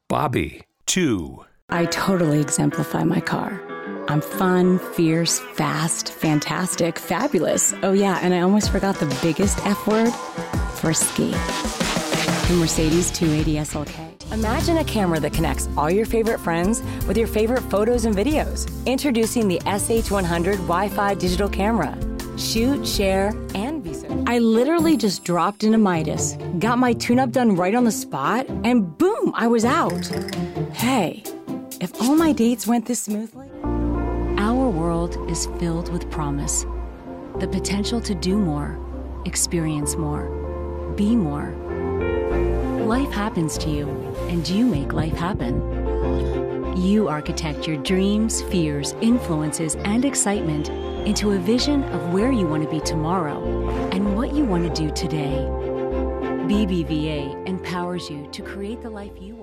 Bobby, 2. I totally exemplify my car. I'm fun, fierce, fast, fantastic, fabulous. Oh yeah, and I almost forgot the biggest F word, frisky. The Mercedes 280 SLK. Imagine a camera that connects all your favorite friends with your favorite photos and videos. Introducing the SH100 Wi-Fi digital camera. Shoot, share, and be so. I literally just dropped into Midas, got my tune-up done right on the spot, and boom, I was out. Hey, if all my dates went this smoothly. Our world is filled with promise. The potential to do more, experience more, be more. Life happens to you, and you make life happen. You architect your dreams, fears, influences, and excitement into a vision of where you want to be tomorrow and what you want to do today. BBVA empowers you to create the life you want.